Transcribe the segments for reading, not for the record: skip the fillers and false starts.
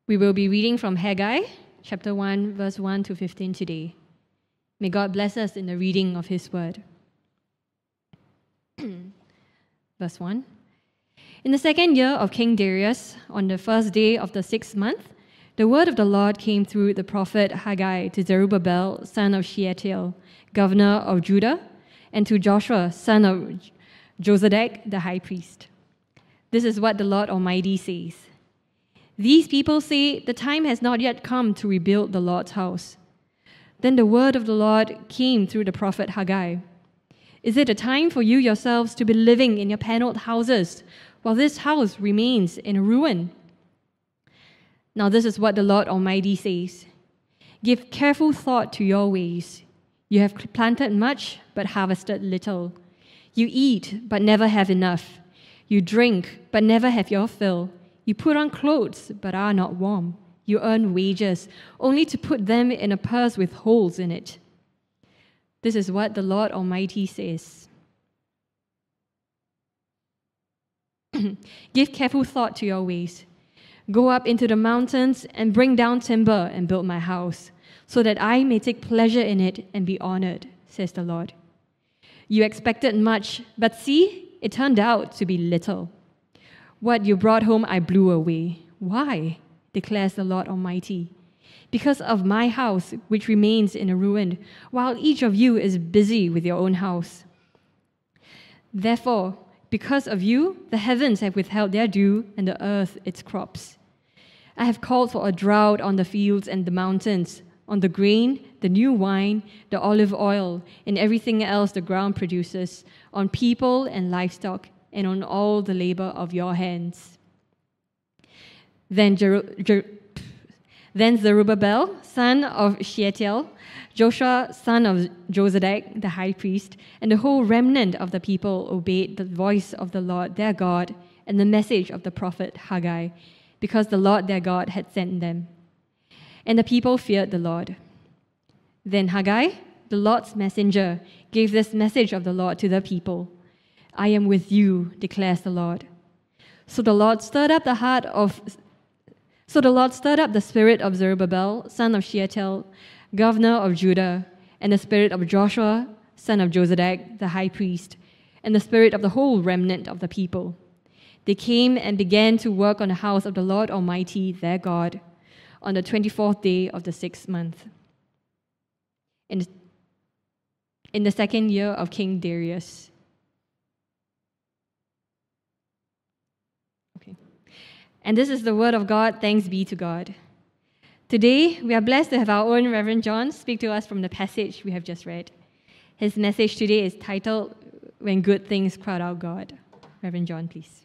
We will be reading from Haggai, chapter 1, verse 1 to 15 today. May God bless us in the reading of His word. Verse 1. In the second year of King Darius, on the first day of the 6th month, the word of the Lord came through the prophet Haggai to Zerubbabel, son of Shealtiel, governor of Judah, and to Joshua, son of Jozadak, the high priest. This is what the Lord Almighty says. These people say, the time has not yet come to rebuild the Lord's house. Then the word of the Lord came through the prophet Haggai. Is it a time for you yourselves to be living in your paneled houses, while this house remains in ruin? Now this is what the Lord Almighty says. Give careful thought to your ways. You have planted much, but harvested little. You eat, but never have enough. You drink, but never have your fill. You put on clothes, but are not warm. You earn wages, only to put them in a purse with holes in it. This is what the Lord Almighty says. Give careful thought to your ways. Go up into the mountains and bring down timber and build my house, so that I may take pleasure in it and be honored, says the Lord. You expected much, but see, it turned out to be little. What you brought home I blew away. Why? Declares the Lord Almighty. Because of my house, which remains in a ruin, while each of you is busy with your own house. Therefore, because of you, the heavens have withheld their dew, and the earth its crops. I have called for a drought on the fields and the mountains, on the grain, the new wine, the olive oil, and everything else the ground produces, on people and livestock, and on all the labor of your hands. Then Zerubbabel, son of Shealtiel, Joshua, son of Jozadak, the high priest, and the whole remnant of the people obeyed the voice of the Lord their God and the message of the prophet Haggai, because the Lord their God had sent them. And the people feared the Lord. Then Haggai, the Lord's messenger, gave this message of the Lord to the people. I am with you, declares the Lord. So the Lord stirred up the spirit of Zerubbabel, son of Shealtiel, governor of Judah, and the spirit of Joshua, son of Jozadak, the high priest, and the spirit of the whole remnant of the people. They came and began to work on the house of the Lord Almighty, their God, on the 24th day of the 6th month, in the second year of King Darius. And this is the word of God. Thanks be to God. Today, we are blessed to have our own Reverend John speak to us from the passage we have just read. His message today is titled, When Good Things Crowd Out God. Reverend John, please.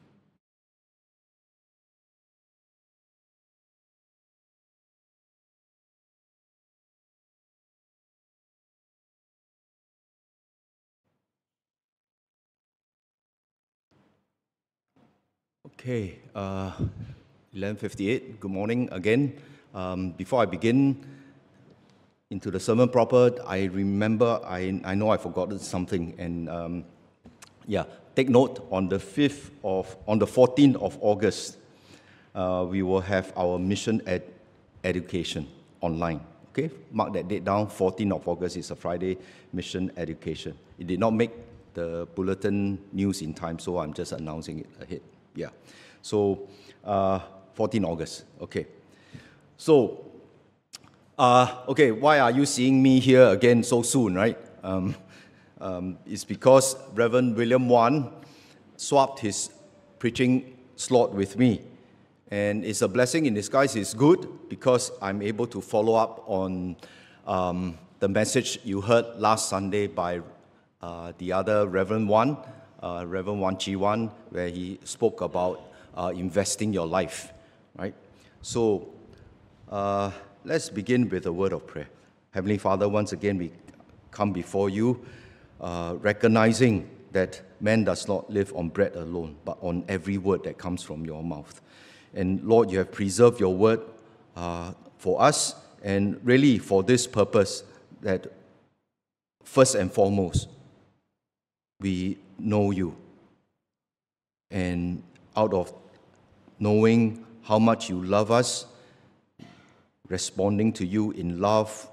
Okay, 11:58. Good morning again. Before I begin into the sermon proper, I remember I know I forgot something, and take note on the 14th of August, we will have our mission education online. Okay, mark that date down. 14th of August is a Friday, mission education. It did not make the bulletin news in time, so I'm just announcing it ahead. Yeah, so 14 August, okay. So, why are you seeing me here again so soon, right? It's because Reverend William Wan swapped his preaching slot with me. And it's a blessing in disguise. It's good because I'm able to follow up on the message you heard last Sunday by the other Reverend Wan, Reverend Wan Chi Wan, where he spoke about investing your life, right? So let's begin with a word of prayer. Heavenly Father, once again we come before you, recognizing that man does not live on bread alone, but on every word that comes from your mouth. And Lord, you have preserved your word for us, and really for this purpose, that first and foremost, we know you. And out of knowing how much you love us, responding to you in love,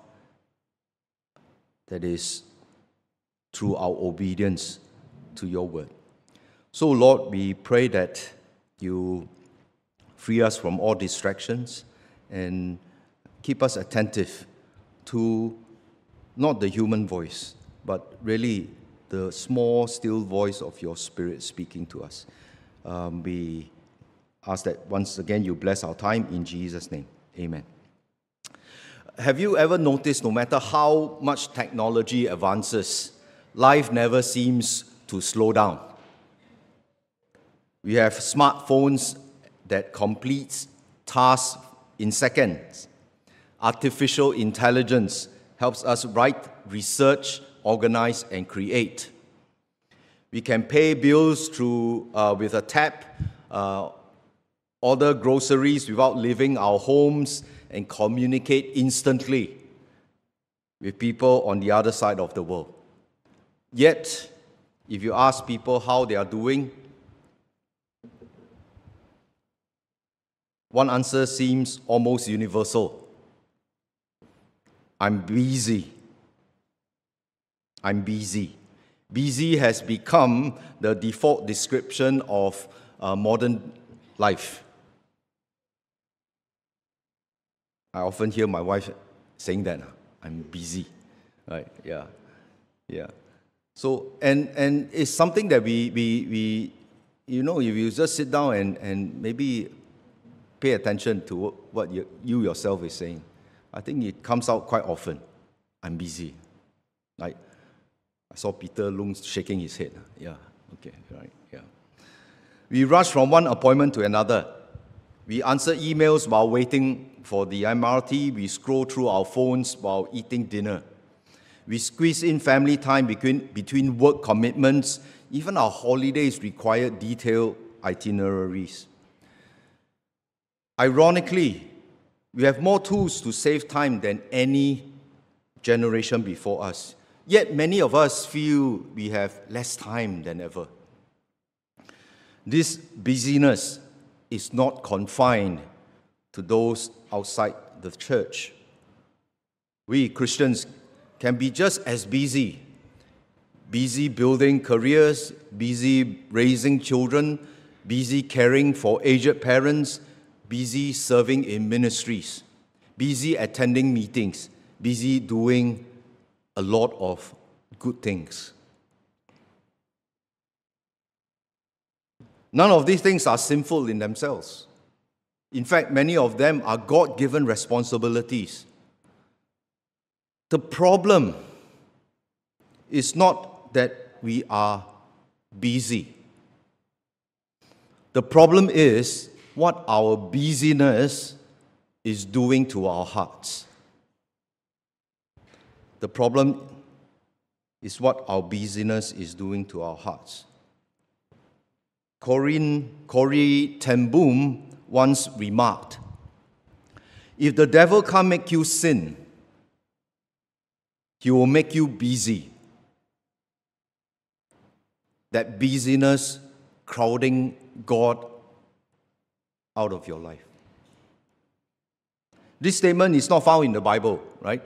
that is through our obedience to your word. So, Lord, we pray that you free us from all distractions and keep us attentive to not the human voice, but really the small, still voice of your Spirit speaking to us. We ask that once again you bless our time in Jesus' name. Amen. Have you ever noticed, no matter how much technology advances, life never seems to slow down? We have smartphones that complete tasks in seconds. Artificial intelligence helps us write, research, organize, and create. We can pay bills through with a tap, order groceries without leaving our homes, and communicate instantly with people on the other side of the world. Yet, if you ask people how they are doing, one answer seems almost universal. I'm busy. I'm busy. Busy has become the default description of modern life. I often hear my wife saying that, I'm busy, right? Yeah. So, and it's something that we you know, if you just sit down and maybe pay attention to what you yourself is saying, I think it comes out quite often. I'm busy. Like, I saw Peter Lung shaking his head. Yeah, okay, right, yeah. We rush from one appointment to another. We answer emails while waiting for the MRT. We scroll through our phones while eating dinner. We squeeze in family time between work commitments. Even our holidays require detailed itineraries. Ironically, we have more tools to save time than any generation before us. Yet many of us feel we have less time than ever. This busyness is not confined to those outside the church. We Christians can be just as busy building careers, busy raising children, busy caring for aged parents, busy serving in ministries, busy attending meetings, busy doing a lot of good things. None of these things are sinful in themselves. In fact, many of them are God-given responsibilities. The problem is not that we are busy. The problem is what our busyness is doing to our hearts. The problem is what our busyness is doing to our hearts. Corrie ten Boom once remarked, if the devil can't make you sin, he will make you busy. That busyness crowding God out of your life. This statement is not found in the Bible, right?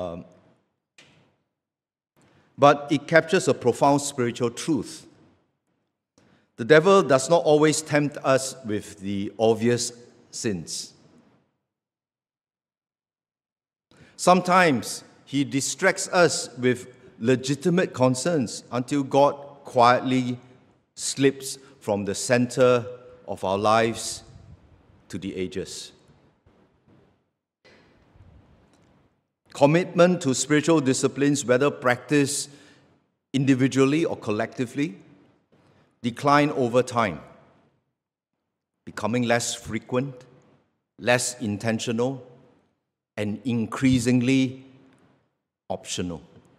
But it captures a profound spiritual truth. The devil does not always tempt us with the obvious sins. Sometimes he distracts us with legitimate concerns until God quietly slips from the center of our lives to the edges. Commitment to spiritual disciplines, whether practiced individually or collectively, decline over time, becoming less frequent, less intentional, and increasingly optional.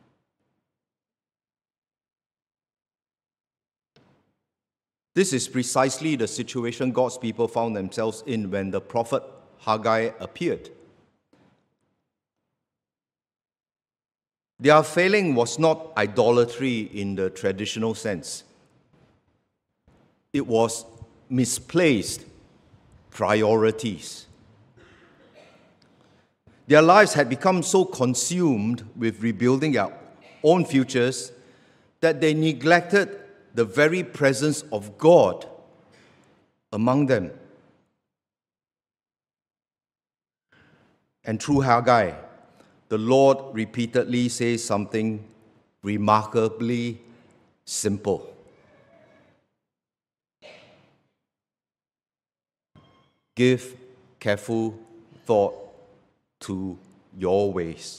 This is precisely the situation God's people found themselves in when the prophet Haggai appeared. Their failing was not idolatry in the traditional sense. It was misplaced priorities. Their lives had become so consumed with rebuilding their own futures that they neglected the very presence of God among them. And through Haggai, the Lord repeatedly says something remarkably simple. Give careful thought to your ways.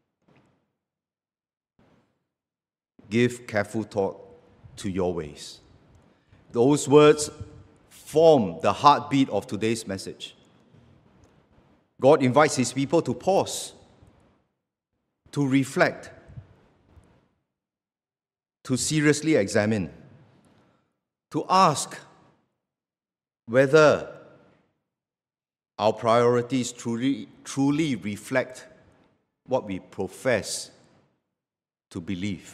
Give careful thought to your ways. Those words form the heartbeat of today's message. God invites His people to pause, to reflect, to seriously examine, to ask whether our priorities truly reflect what we profess to believe.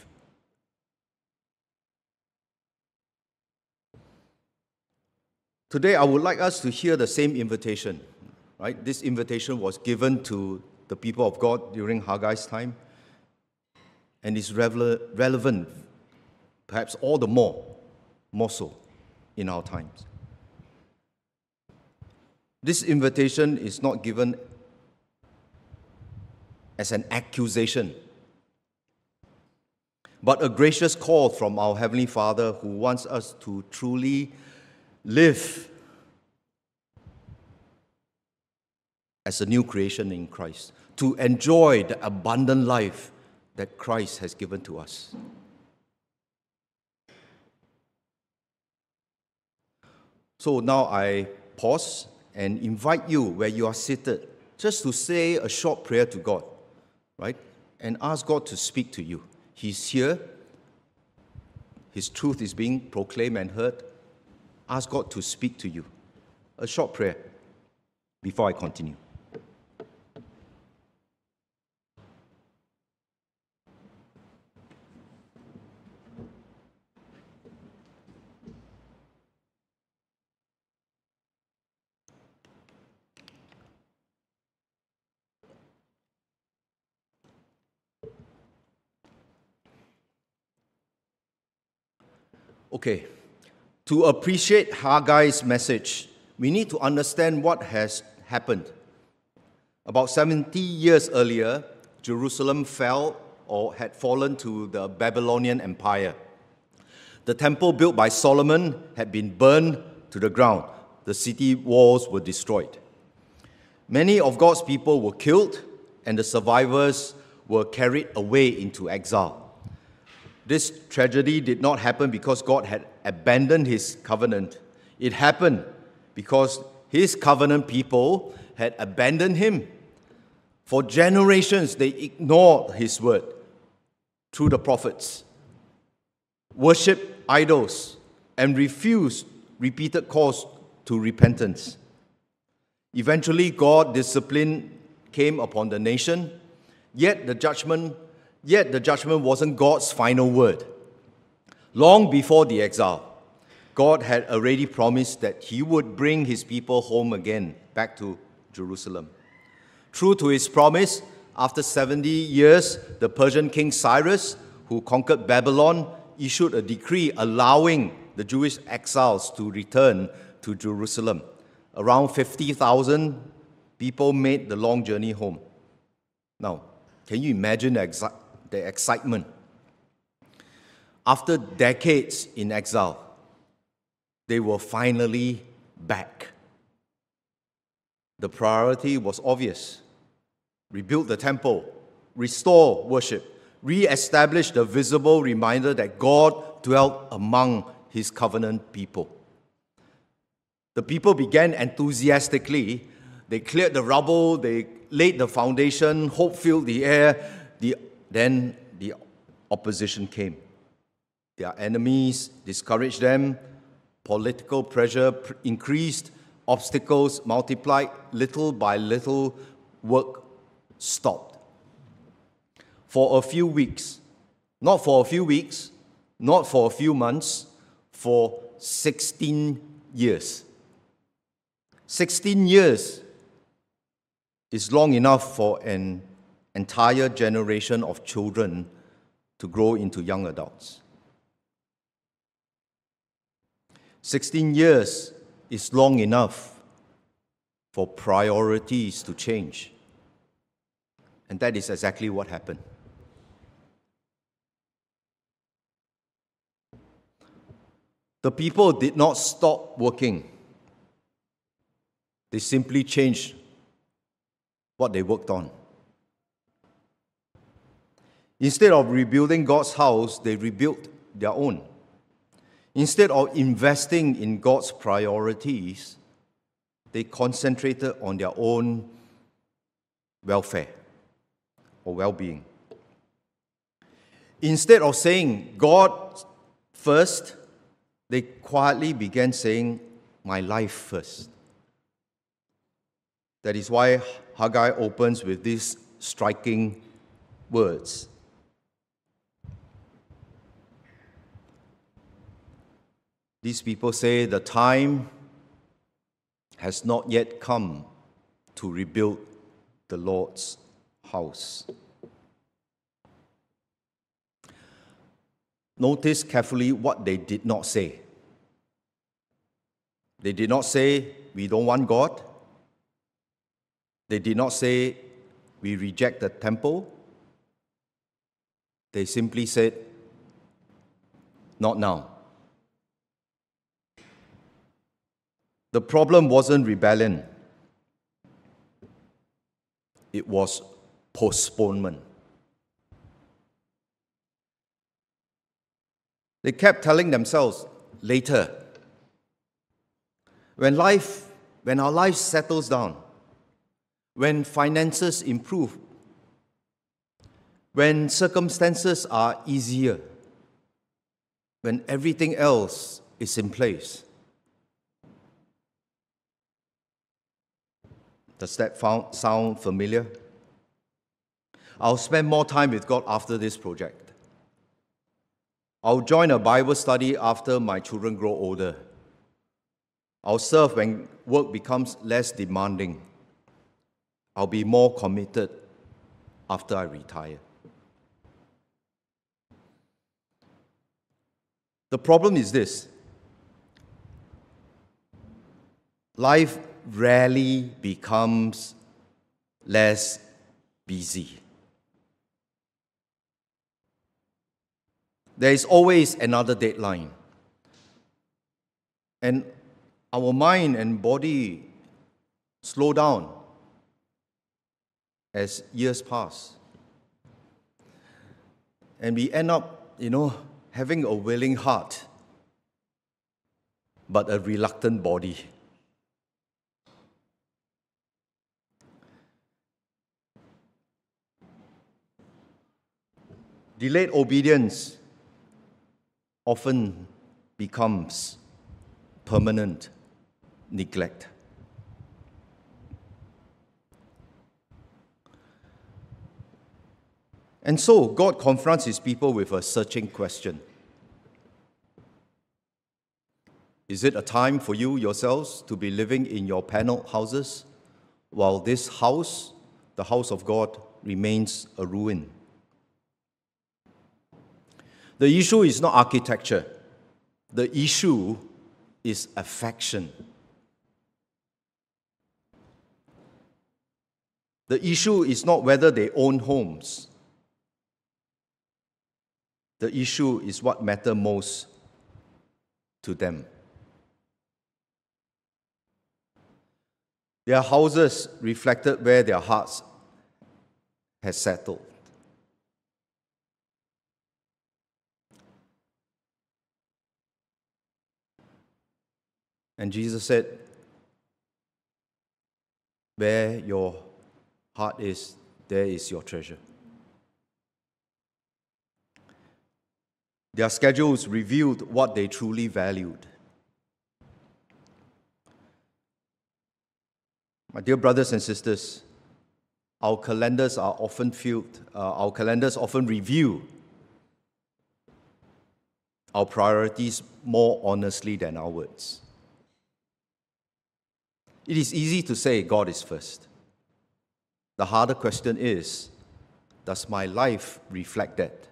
Today, I would like us to hear the same invitation. Right? This invitation was given to the people of God during Haggai's time, and is relevant, perhaps all the more so, in our times. This invitation is not given as an accusation, but a gracious call from our Heavenly Father who wants us to truly live as a new creation in Christ, to enjoy the abundant life that Christ has given to us. So now I pause and invite you where you are seated just to say a short prayer to God, right? And ask God to speak to you. He's here. His truth is being proclaimed and heard. Ask God to speak to you. A short prayer before I continue. Okay, to appreciate Haggai's message, we need to understand what has happened. About 70 years earlier, Jerusalem fell or had fallen to the Babylonian Empire. The temple built by Solomon had been burned to the ground. The city walls were destroyed. Many of God's people were killed, and the survivors were carried away into exile. This tragedy did not happen because God had abandoned His covenant. It happened because His covenant people had abandoned Him. For generations, they ignored His word through the prophets, worshipped idols, and refused repeated calls to repentance. Eventually, God's discipline came upon the nation, yet the judgment wasn't God's final word. Long before the exile, God had already promised that He would bring His people home again, back to Jerusalem. True to His promise, after 70 years, the Persian king Cyrus, who conquered Babylon, issued a decree allowing the Jewish exiles to return to Jerusalem. Around 50,000 people made the long journey home. Now, can you imagine the excitement? After decades in exile, they were finally back. The priority was obvious: rebuild the temple, restore worship, re-establish the visible reminder that God dwelt among His covenant people. The people began enthusiastically. They cleared the rubble, they laid the foundation, hope filled the air. Then the opposition came. Their enemies discouraged them, political pressure increased, obstacles multiplied, little by little, work stopped. For a few weeks, not for a few weeks, not for a few months, for 16 years. 16 years, is long enough for an entire generation of children to grow into young adults. 16 years is long enough for priorities to change. And that is exactly what happened. The people did not stop working. They simply changed what they worked on. Instead of rebuilding God's house, they rebuilt their own. Instead of investing in God's priorities, they concentrated on their own welfare or well-being. Instead of saying God first, they quietly began saying, my life first. That is why Haggai opens with these striking words. These people say the time has not yet come to rebuild the Lord's house. Notice carefully what they did not say. They did not say, we don't want God. They did not say, we reject the temple. They simply said, not now. The problem wasn't rebellion. It was postponement. They kept telling themselves, later, when our life settles down, when finances improve, when circumstances are easier, when everything else is in place. Does that sound familiar? I'll spend more time with God after this project. I'll join a Bible study after my children grow older. I'll serve when work becomes less demanding. I'll be more committed after I retire. The problem is this. Life rarely becomes less busy. There is always another deadline. And our mind and body slow down as years pass. And we end up, having a willing heart, but a reluctant body. Delayed obedience often becomes permanent neglect. And so, God confronts his people with a searching question. Is it a time for you yourselves to be living in your paneled houses while this house, the house of God, remains a ruin? The issue is not architecture. The issue is affection. The issue is not whether they own homes. The issue is what matters most to them. Their houses reflected where their hearts had settled. And Jesus said, where your heart is, there is your treasure. Their schedules revealed what they truly valued. My dear brothers and sisters, our calendars often review our priorities more honestly than our words. It is easy to say God is first. The harder question is, does my life reflect that?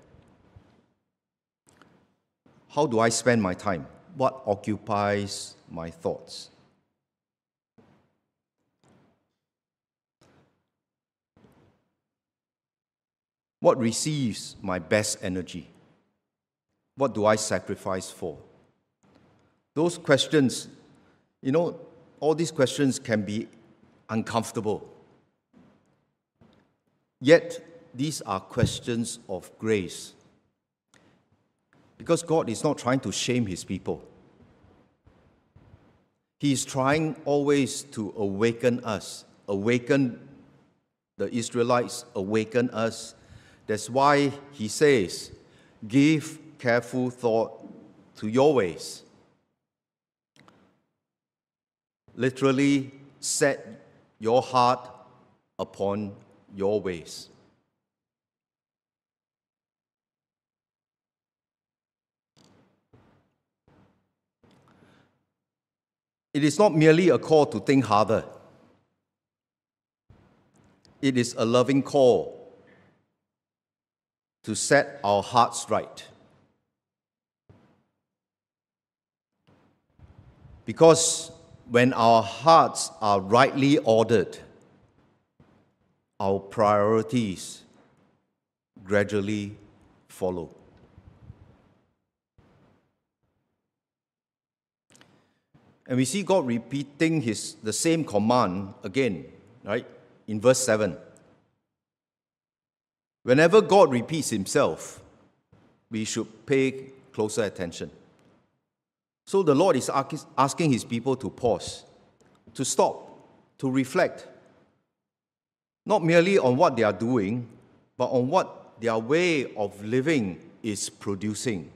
How do I spend my time? What occupies my thoughts? What receives my best energy? What do I sacrifice for? Those questions, all these questions can be uncomfortable. Yet, these are questions of grace. Because God is not trying to shame His people. He is trying always to awaken us, awaken the Israelites, awaken us. That's why He says, give careful thought to your ways. Literally, set your heart upon your ways. It is not merely a call to think harder. It is a loving call to set our hearts right. Because when our hearts are rightly ordered, our priorities gradually follow. And we see God repeating the same command again, right? In verse 7. Whenever God repeats Himself, we should pay closer attention. So the Lord is asking His people to pause, to stop, to reflect, not merely on what they are doing, but on what their way of living is producing.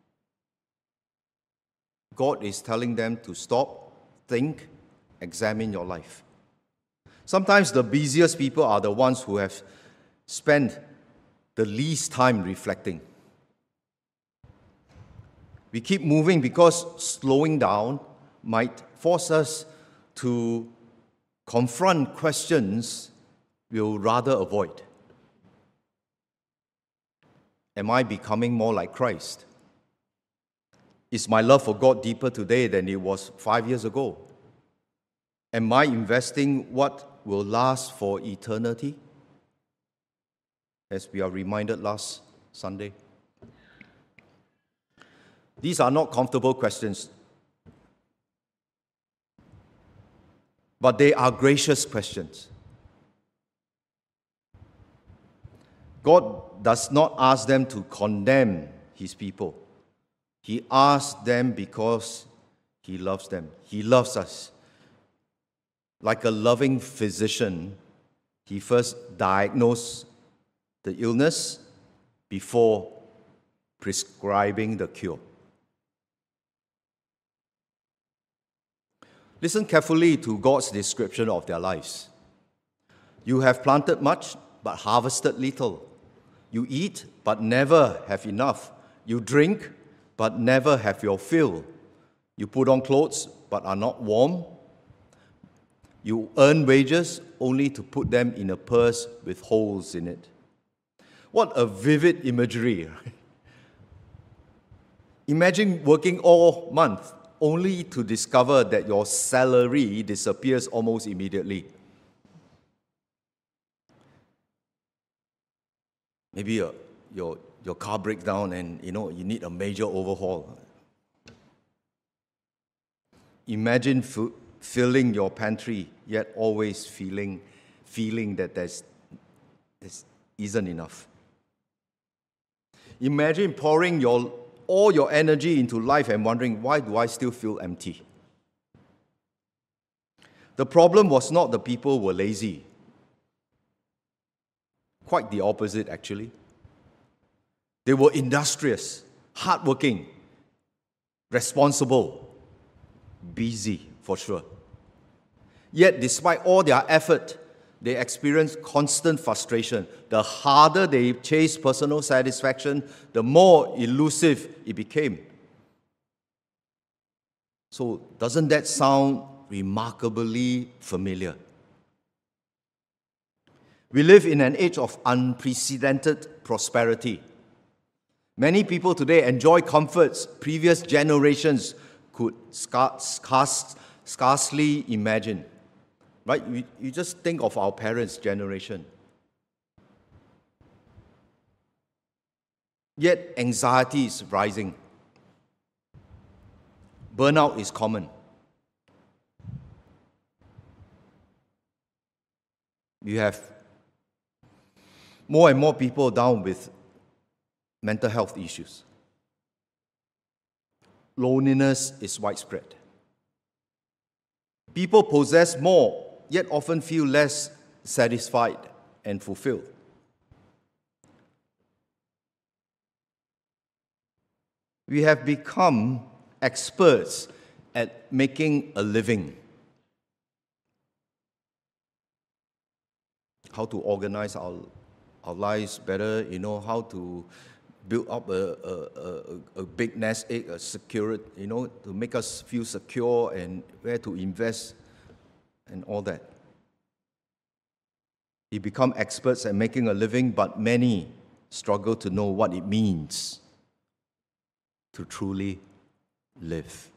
God is telling them to stop, think, examine your life. Sometimes the busiest people are the ones who have spent the least time reflecting. We keep moving because slowing down might force us to confront questions we'll rather avoid. Am I becoming more like Christ? Is my love for God deeper today than it was 5 years ago? Am I investing what will last for eternity? As we are reminded last Sunday. These are not comfortable questions, but they are gracious questions. God does not ask them to condemn His people. He asks them because He loves them. He loves us. Like a loving physician, He first diagnosed the illness before prescribing the cure. Listen carefully to God's description of their lives. You have planted much, but harvested little. You eat, but never have enough. You drink, but never have your fill. You put on clothes, but are not warm. You earn wages only to put them in a purse with holes in it. What a vivid imagery. Imagine working all month only to discover that your salary disappears almost immediately. Maybe your car breaks down and you need a major overhaul. Imagine filling your pantry, yet always feeling that there isn't enough. Imagine pouring all your energy into life and wondering, why do I still feel empty? The problem was not the people were lazy. Quite the opposite, actually. They were industrious, hardworking, responsible, busy, for sure. Yet, despite all their effort, they experienced constant frustration. The harder they chased personal satisfaction, the more elusive it became. So, doesn't that sound remarkably familiar? We live in an age of unprecedented prosperity. Many people today enjoy comforts previous generations could scarcely imagine. Right? You just think of our parents' generation. Yet anxiety is rising. Burnout is common. You have more and more people down with mental health issues. Loneliness is widespread. People possess more, yet often feel less satisfied and fulfilled. We have become experts at making a living. How to organize our lives better, how to build up a big nest egg, a security, to make us feel secure, and where to invest and all that. We become experts at making a living, but many struggle to know what it means to truly live.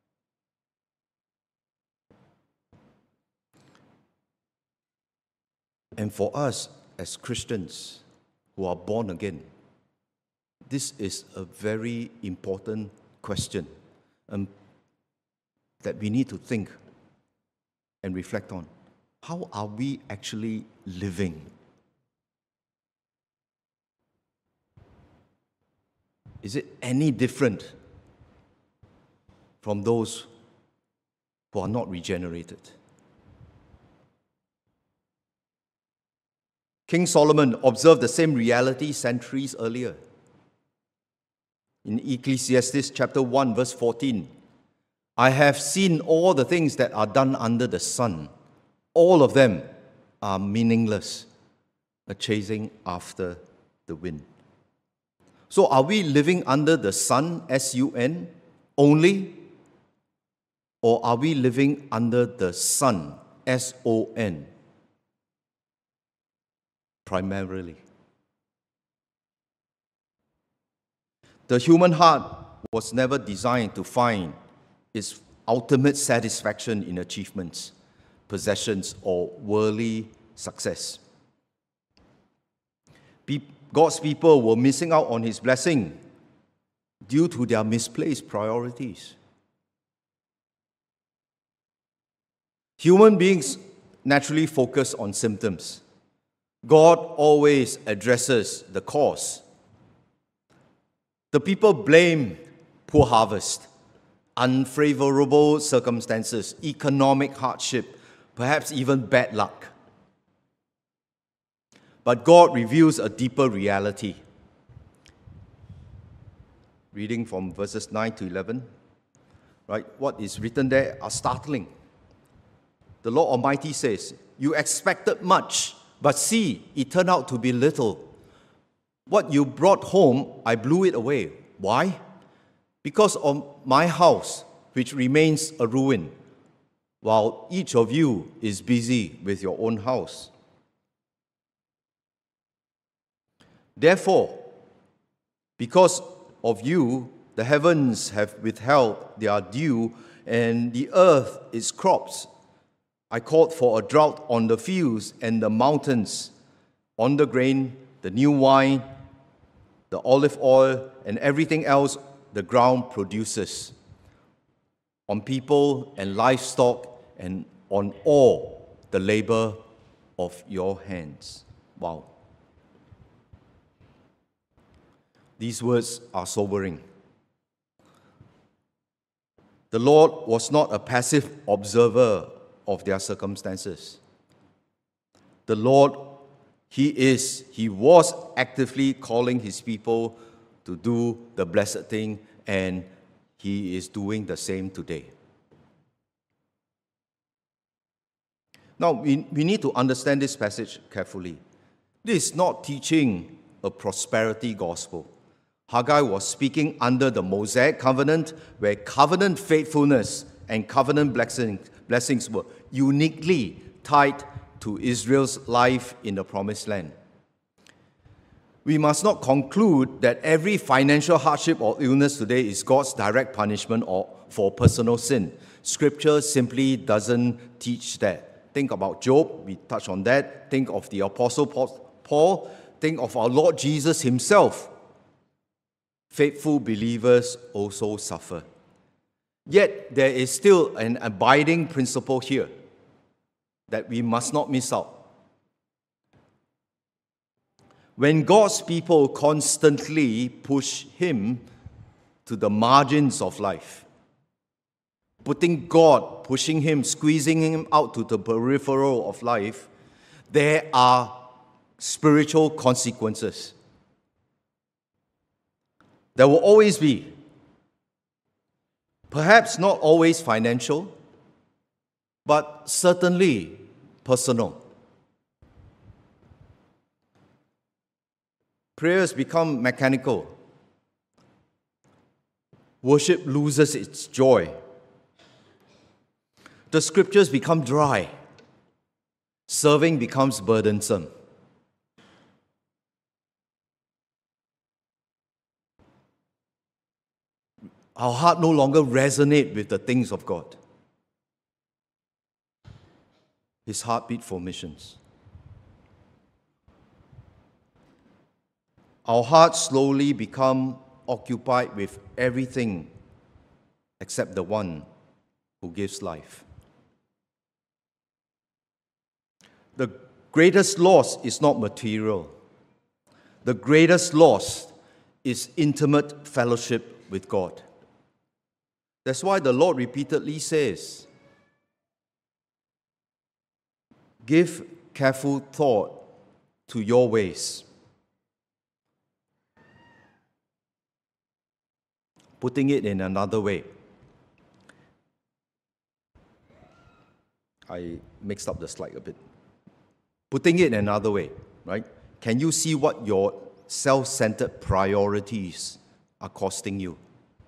And for us as Christians who are born again, this is a very important question that we need to think and reflect on. How are we actually living? Is it any different from those who are not regenerated? King Solomon observed the same reality centuries earlier. In Ecclesiastes chapter 1, verse 14, I have seen all the things that are done under the sun. All of them are meaningless, a chasing after the wind. So are we living under the sun, S-U-N, only? Or are we living under the sun, S-O-N, primarily? The human heart was never designed to find its ultimate satisfaction in achievements, possessions, or worldly success. God's people were missing out on His blessing due to their misplaced priorities. Human beings naturally focus on symptoms. God always addresses the cause. The people blame poor harvest, unfavorable circumstances, economic hardship, perhaps even bad luck. But God reveals a deeper reality. Reading from verses 9 to 11, right? What is written there are startling. The Lord Almighty says, you expected much, but see, it turned out to be little. What you brought home, I blew it away. Why? Because of my house, which remains a ruin, while each of you is busy with your own house. Therefore, because of you, the heavens have withheld their dew, and the earth its crops. I called for a drought on the fields and the mountains, on the grain, the new wine, the olive oil, and everything else the ground produces, on people and livestock, and on all the labor of your hands. Wow. These words are sobering. The Lord was not a passive observer of their circumstances. The Lord, He was actively calling His people to do the blessed thing, and He is doing the same today. Now, we need to understand this passage carefully. This is not teaching a prosperity gospel. Haggai was speaking under the Mosaic covenant, where covenant faithfulness and covenant blessings were uniquely tied to Israel's life in the Promised Land. We must not conclude that every financial hardship or illness today is God's direct punishment or for personal sin. Scripture simply doesn't teach that. Think about Job, we touched on that. Think of the Apostle Paul. Think of our Lord Jesus himself. Faithful believers also suffer. Yet there is still an abiding principle here that we must not miss out. When God's people constantly push Him to the margins of life, pushing Him, squeezing Him out to the peripheral of life, there are spiritual consequences. There will always be. Perhaps not always financial, but certainly personal. Prayers become mechanical. Worship loses its joy. The scriptures become dry. Serving becomes burdensome. Our heart no longer resonates with the things of God. His heartbeat for missions. Our hearts slowly become occupied with everything except the one who gives life. The greatest loss is not material. The greatest loss is intimate fellowship with God. That's why the Lord repeatedly says, give careful thought to your ways. Putting it in another way. I mixed up the slide a bit. Putting it in another way, right? Can you see what your self-centered priorities are costing you?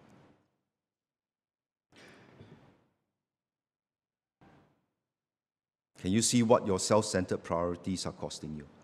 Can you see what your self-centered priorities are costing you?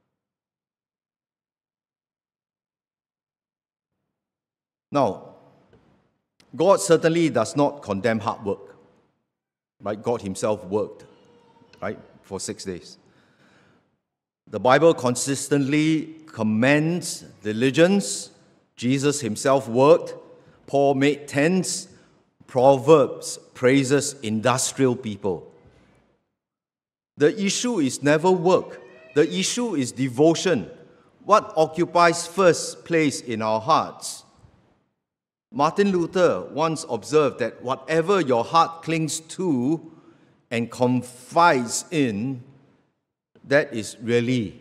Now, God certainly does not condemn hard work. Right? God himself worked, right, for 6 days. The Bible consistently commends diligence. Jesus himself worked. Paul made tents. Proverbs praises industrial people. The issue is never work. The issue is devotion. What occupies first place in our hearts? Martin Luther once observed that whatever your heart clings to and confides in, that is really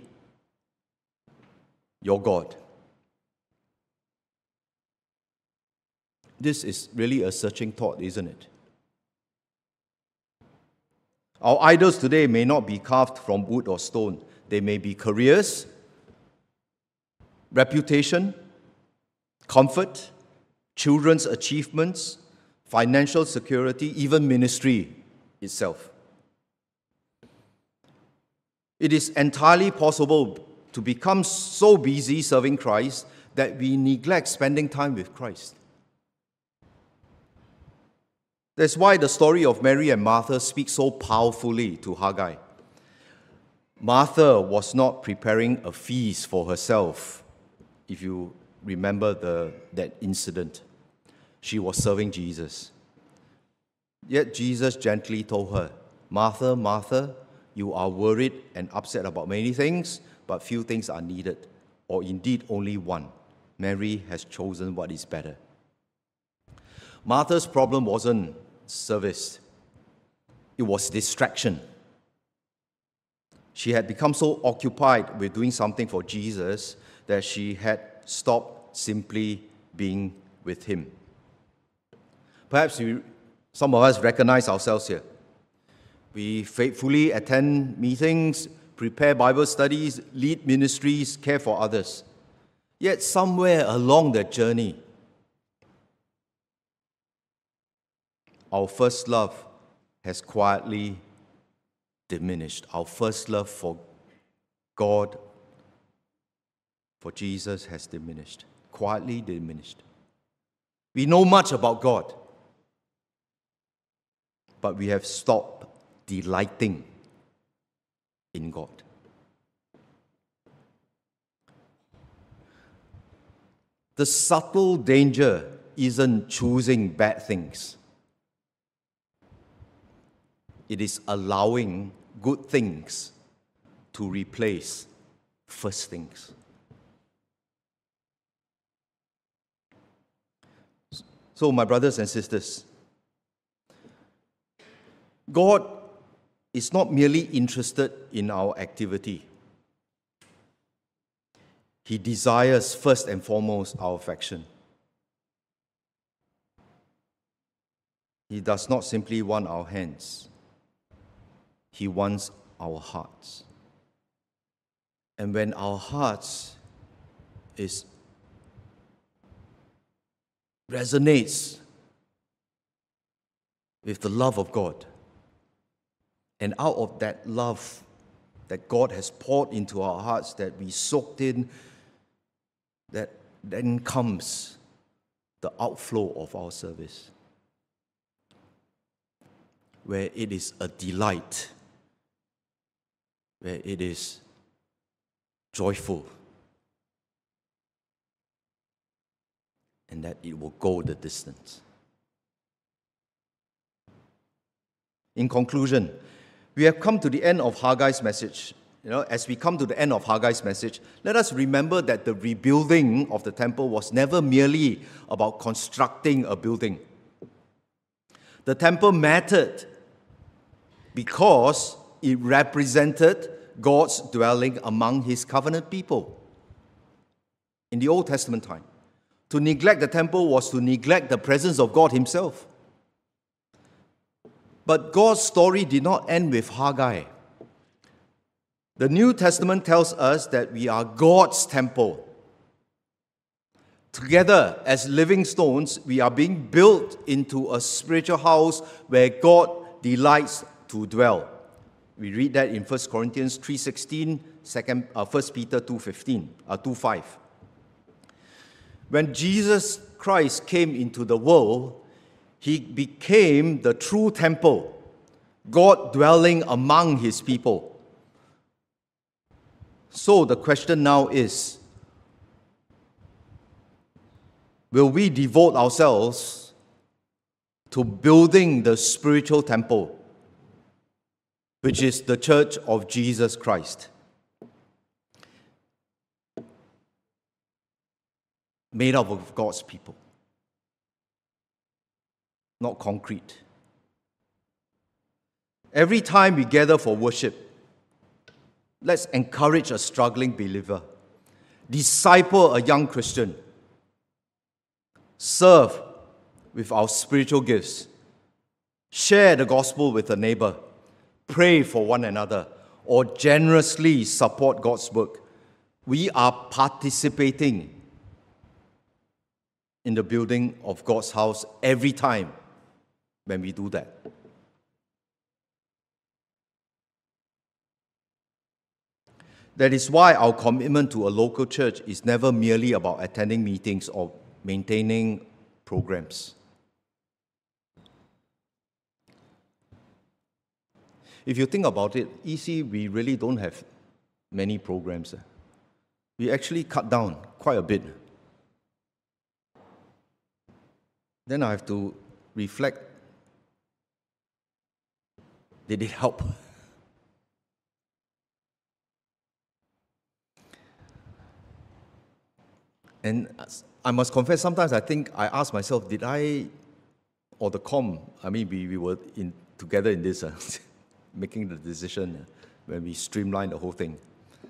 your God. This is really a searching thought, isn't it? Our idols today may not be carved from wood or stone. They may be careers, reputation, comfort, children's achievements, financial security, even ministry itself. It is entirely possible to become so busy serving Christ that we neglect spending time with Christ. That's why the story of Mary and Martha speaks so powerfully to Haggai. Martha was not preparing a feast for herself, if you remember that incident. She was serving Jesus. Yet Jesus gently told her, Martha, Martha, you are worried and upset about many things, but few things are needed, or indeed only one. Mary has chosen what is better. Martha's problem wasn't service. It was distraction. She had become so occupied with doing something for Jesus that she had stopped simply being with him. Perhaps some of us recognize ourselves here. We faithfully attend meetings, prepare Bible studies, lead ministries, care for others. Yet somewhere along that journey, our first love has quietly diminished. Our first love for God, for Jesus, has diminished, quietly diminished. We know much about God, but we have stopped delighting in God. The subtle danger isn't choosing bad things. It is allowing good things to replace first things. So, my brothers and sisters, God is not merely interested in our activity. He desires first and foremost our affection. He does not simply want our hands. He wants our hearts. And when our hearts resonates with the love of God, and out of that love that God has poured into our hearts, that we soaked in, that then comes the outflow of our service, where it is a delight, where it is joyful, and that it will go the distance. In conclusion, we have come to the end of Haggai's message. As we come to the end of Haggai's message, let us remember that the rebuilding of the temple was never merely about constructing a building. The temple mattered because it represented God's dwelling among His covenant people. In the Old Testament time, to neglect the temple was to neglect the presence of God Himself. But God's story did not end with Haggai. The New Testament tells us that we are God's temple. Together, as living stones, we are being built into a spiritual house where God delights to dwell. We read that in 1 Corinthians 3:16, 1 Peter 2:5. When Jesus Christ came into the world, He became the true temple, God dwelling among His people. So the question now is, will we devote ourselves to building the spiritual temple, which is the Church of Jesus Christ, made up of God's people, not concrete? Every time we gather for worship, let's encourage a struggling believer, disciple a young Christian, serve with our spiritual gifts, share the gospel with a neighbor, pray for one another, or generously support God's work. We are participating in the building of God's house every time when we do that. That is why our commitment to a local church is never merely about attending meetings or maintaining programs. If you think about it, EC, we really don't have many programs. We actually cut down quite a bit. Then I have to reflect, did it help? And I must confess, sometimes I think I ask myself, did I, or the we were together in this, making the decision when we streamlined the whole thing.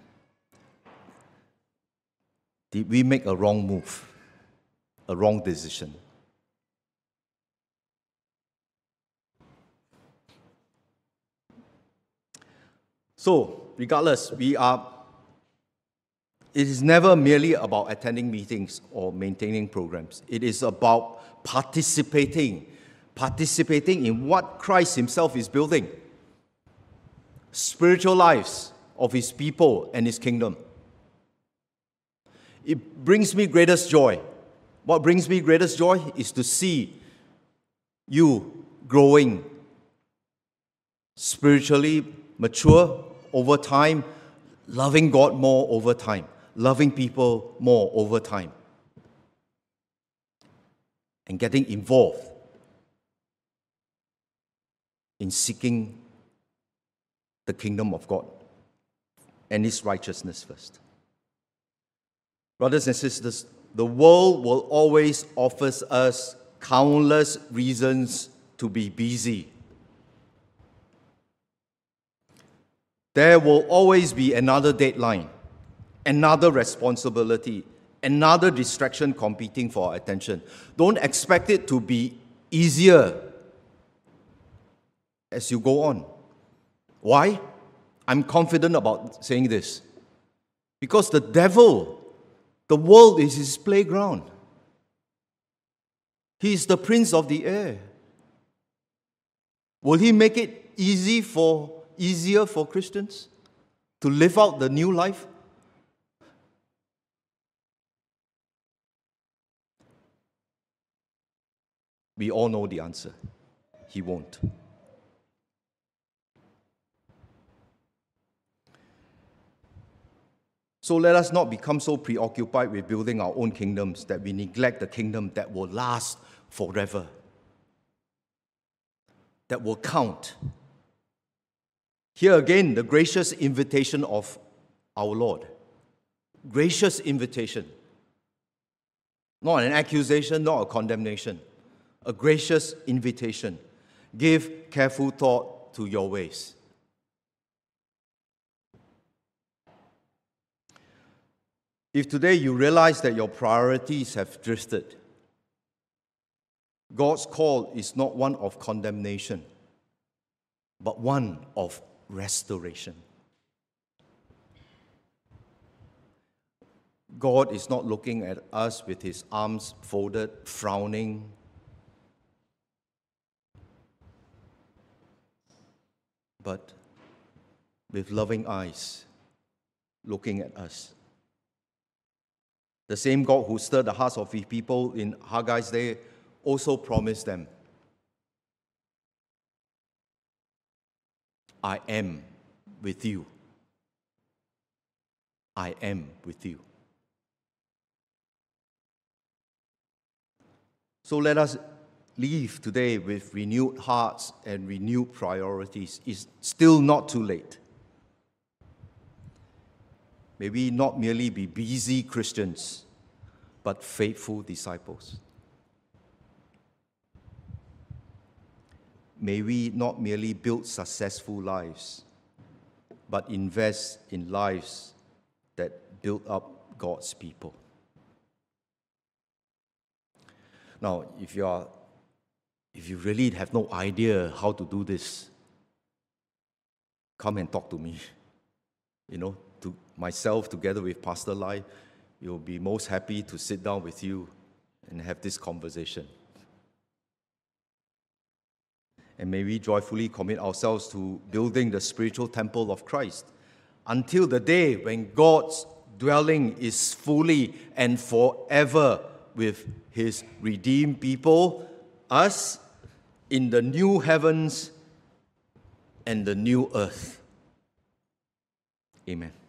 Did we make a wrong move, a wrong decision? So, regardless, it is never merely about attending meetings or maintaining programs. It is about participating in what Christ Himself is building. spiritual lives of His people and His kingdom. It brings me greatest joy. What brings me greatest joy is to see you growing spiritually mature over time, loving God more over time, loving people more over time, and getting involved in seeking the kingdom of God and His righteousness first. Brothers and sisters, the world will always offer us countless reasons to be busy. There will always be another deadline, another responsibility, another distraction competing for our attention. Don't expect it to be easier as you go on. Why? I'm confident about saying this. Because the devil, the world is his playground. He is the prince of the air. Will he make it easier for Christians to live out the new life? We all know the answer. He won't. So let us not become so preoccupied with building our own kingdoms that we neglect the kingdom that will last forever, that will count. Here again, the gracious invitation of our Lord. Gracious invitation. Not an accusation, not a condemnation. A gracious invitation. Give careful thought to your ways. If today you realize that your priorities have drifted, God's call is not one of condemnation, but one of restoration. God is not looking at us with His arms folded, frowning. But with loving eyes, looking at us. The same God who stirred the hearts of His people in Haggai's day also promised them, I am with you. I am with you. So let us leave today with renewed hearts and renewed priorities. It's still not too late. May we not merely be busy Christians, but faithful disciples. May we not merely build successful lives, but invest in lives that build up God's people. Now, if you really have no idea how to do this, come and talk to me. To myself, together with Pastor Lai, we'll be most happy to sit down with you and have this conversation. And may we joyfully commit ourselves to building the spiritual temple of Christ until the day when God's dwelling is fully and forever with His redeemed people, us, in the new heavens and the new earth. Amen.